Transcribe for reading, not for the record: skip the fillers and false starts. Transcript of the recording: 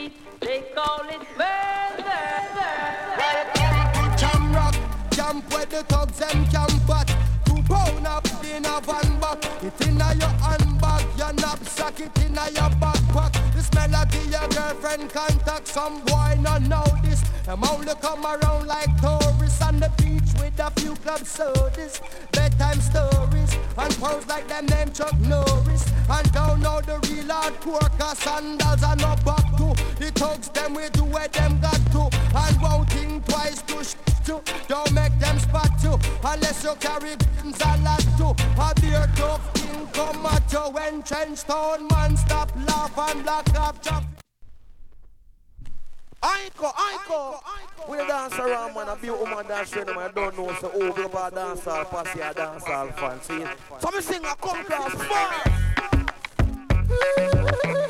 street, they call it murder. Jam rock, camp where the thugs them camp at. 2 pound up in a van back. It in a your handbag, your knapsack, it in a your backpack. This melody your girlfriend contact. Some boy not know this. Them only come around like tourists on the beach with a few club sodas, bedtime stories, and pose like them name Chuck Norris. And don't know the real hardcore, cause sandals are not back to. The thugs them we do where them got to. And won't think twice to to. Don't make them spot you, unless you carry guns a lot to. A beer tough king come at you when trench town man stop laugh and block up chop. Aiko. We dance around, man. A few woman dance training, man. I don't know, so oh, global dance all, passy a dance all fan. See? So me sing a come class first.